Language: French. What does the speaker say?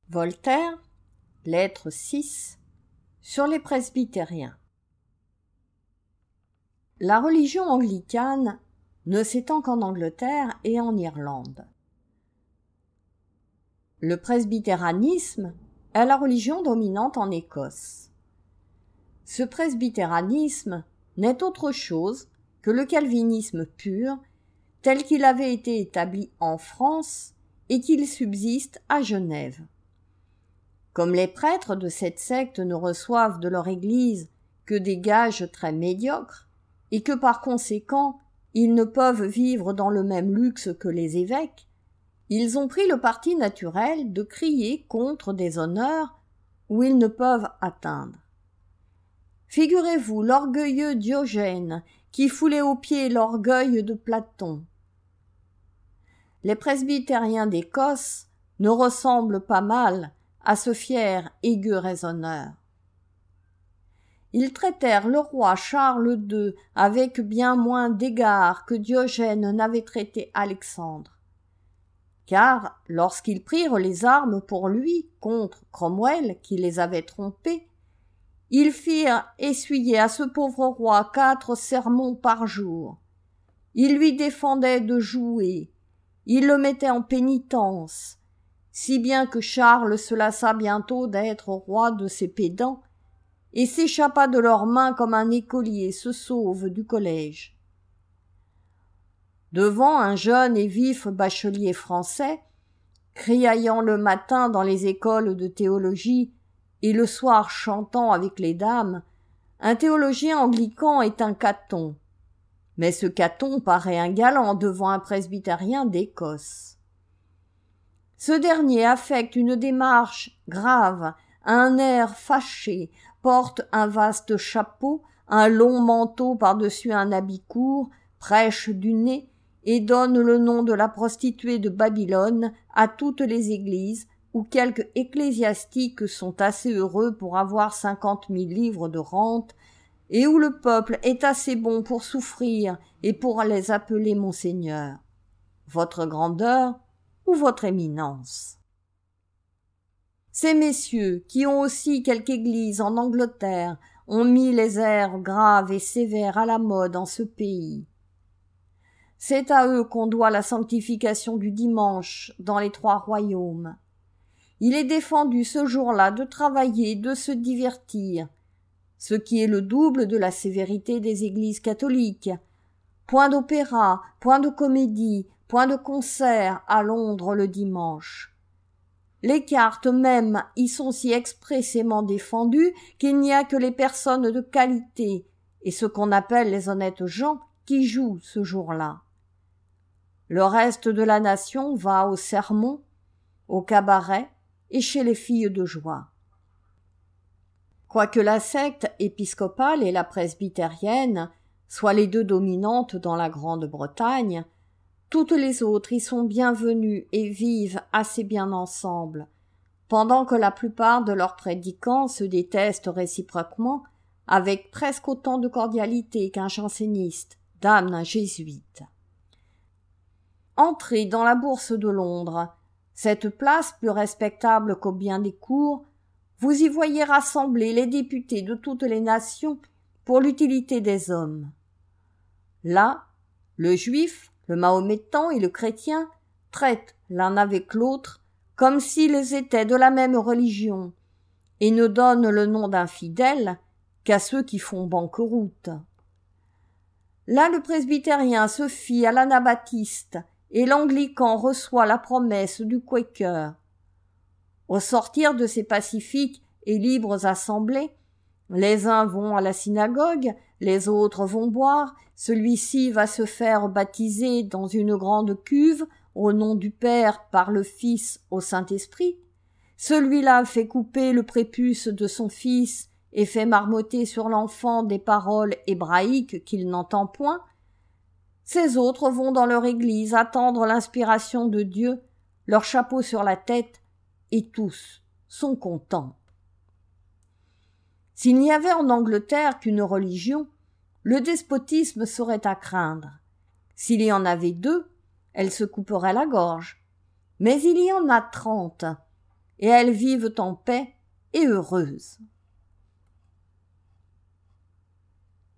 Voltaire, lettre 6, sur les presbytériens. La religion anglicane ne s'étend qu'en Angleterre et en Irlande. Le presbytéranisme est la religion dominante en Écosse. Ce presbytéranisme n'est autre chose que le calvinisme pur, tel qu'il avait été établi en France et qu'il subsiste à Genève. Comme les prêtres de cette secte ne reçoivent de leur Église que des gages très médiocres, et que par conséquent ils ne peuvent vivre dans le même luxe que les évêques, ils ont pris le parti naturel de crier contre des honneurs où ils ne peuvent atteindre. Figurez-vous l'orgueilleux Diogène qui foulait aux pieds l'orgueil de Platon. Les presbytériens d'Écosse ne ressemblent pas mal à ce fier et gueux raisonneur. Ils traitèrent le roi Charles II avec bien moins d'égard que Diogène n'avait traité Alexandre. Car, lorsqu'ils prirent les armes pour lui contre Cromwell qui les avait trompés, ils firent essuyer à ce pauvre roi 4 sermons par jour. Ils lui défendaient de jouer, ils le mettaient en pénitence, si bien que Charles se lassa bientôt d'être roi de ses pédants et s'échappa de leurs mains comme un écolier se sauve du collège. Devant un jeune et vif bachelier français, criaillant le matin dans les écoles de théologie et le soir chantant avec les dames, un théologien anglican est un Caton. Mais ce Caton paraît un galant devant un presbytérien d'Écosse. Ce dernier affecte une démarche grave, un air fâché, porte un vaste chapeau, un long manteau par-dessus un habit court, prêche du nez et donne le nom de la prostituée de Babylone à toutes les églises où quelques ecclésiastiques sont assez heureux pour avoir 50 000 livres de rente et où le peuple est assez bon pour souffrir et pour les appeler Monseigneur, votre grandeur ou votre éminence. Ces messieurs, qui ont aussi quelque église en Angleterre, ont mis les airs graves et sévères à la mode en ce pays. C'est à eux qu'on doit la sanctification du dimanche dans les 3 royaumes. Il est défendu ce jour-là de travailler et de se divertir, ce qui est le double de la sévérité des églises catholiques. Point d'opéra, point de comédie, point de concert à Londres le dimanche. Les cartes même y sont si expressément défendues qu'il n'y a que les personnes de qualité et ce qu'on appelle les honnêtes gens qui jouent ce jour-là. Le reste de la nation va au sermon, au cabaret et chez les filles de joie. Quoique la secte épiscopale et la presbytérienne soient les 2 dominantes dans la Grande-Bretagne, toutes les autres y sont bienvenues et vivent assez bien ensemble, pendant que la plupart de leurs prédicants se détestent réciproquement avec presque autant de cordialité qu'un janséniste, d'un jésuite. Entrez dans la bourse de Londres, cette place plus respectable qu'au bien des cours, vous y voyez rassembler les députés de toutes les nations pour l'utilité des hommes. Là, le juif, le mahométan et le chrétien traitent l'un avec l'autre comme s'ils étaient de la même religion et ne donnent le nom d'infidèles qu'à ceux qui font banqueroute. Là, le presbytérien se fie à l'anabaptiste et l'anglican reçoit la promesse du Quaker. Au sortir de ces pacifiques et libres assemblées, les uns vont à la synagogue, les autres vont boire, celui-ci va se faire baptiser dans une grande cuve au nom du Père par le Fils au Saint-Esprit, celui-là fait couper le prépuce de son fils et fait marmotter sur l'enfant des paroles hébraïques qu'il n'entend point, ces autres vont dans leur église attendre l'inspiration de Dieu, leur chapeau sur la tête, et tous sont contents. S'il n'y avait en Angleterre qu'une religion, le despotisme serait à craindre. S'il y en avait 2, elle se couperait la gorge. Mais il y en a 30. et elles vivent en paix et heureuses.